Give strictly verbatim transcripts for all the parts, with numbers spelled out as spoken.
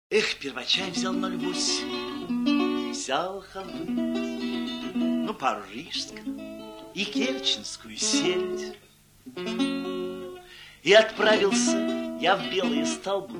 Эх, первачай взял ноль восемь, взял халвы, ну, пару рижских и керченскую сельдь. И отправился я в белые столбы,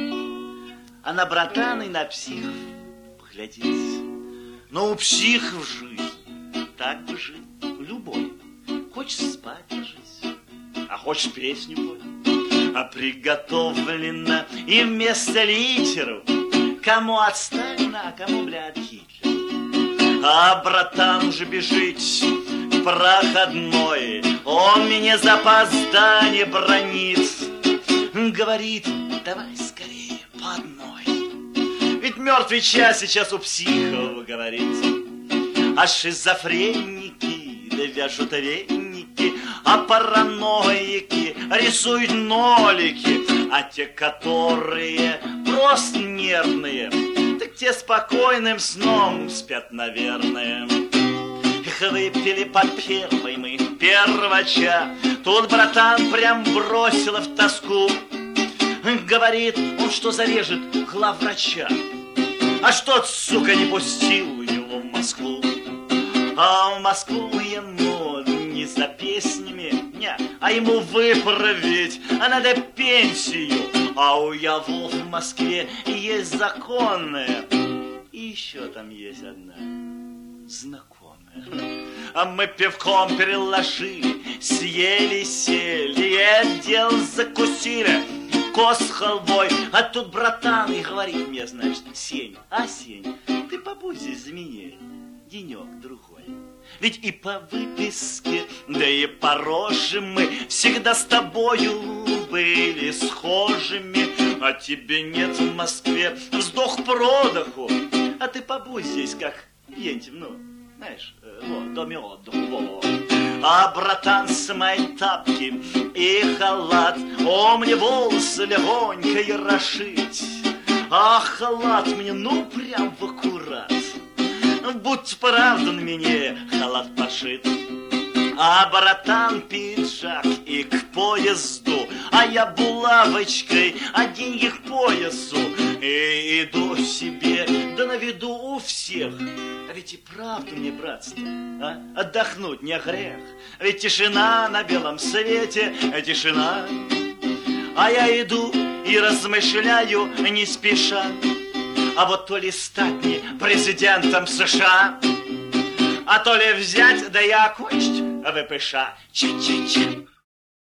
а на братан и на психов поглядеть. Но у психов жизнь так бы жить, любой. Хочешь спать ложись, а хочешь песню пой. А приготовлено и вместо литеров кому от Сталина, а кому, бля, от Гитлера. А братан уже бежит к проходной, он меня за опоздание бронит. Говорит, давай скорее по одной, ведь мертвый час сейчас у психов говорит. А шизофреники да вяжут веники, а параноики рисуют нолики, а те, которые просто нервные, так те спокойным сном спят, наверное. Их выпили по первой мы первача, тут братан прям бросила в тоску. Говорит, он что зарежет главврача, а что, сука, не пустил его в Москву. А в Москву ему не за песнями, не, а ему выправить, а надо пенсию. А у Явов в Москве есть законная, и еще там есть одна знакомая. А мы пивком переложили, съели, сели, и отдел закусили коз с халвой. А тут братан и говорит мне, значит, Сень, а Сень, ты побудь здесь за меня денек-другой. Ведь и по выписке, да и по роже мы всегда с тобою были схожими. А тебе нет в Москве вздох-продоху, а ты побудь здесь как где-нибудь, ну, знаешь, вот, в доме отдыха, во. А братан с моей тапки и халат, о, мне волосы легонько и расшить. А халат мне, ну, прям в аккурат, будь правда на мне халат пошит. А братан пиджак и к поезду, а я булавочкой, а деньги к поясу. И иду себе, да на виду у всех. А ведь и правда мне, братство, а? Отдохнуть не грех. Ведь тишина на белом свете, тишина. А я иду и размышляю не спеша, а вот то ли стать мне президентом США, а то ли взять, да и окончить ВПШ. Ча-ча-ча.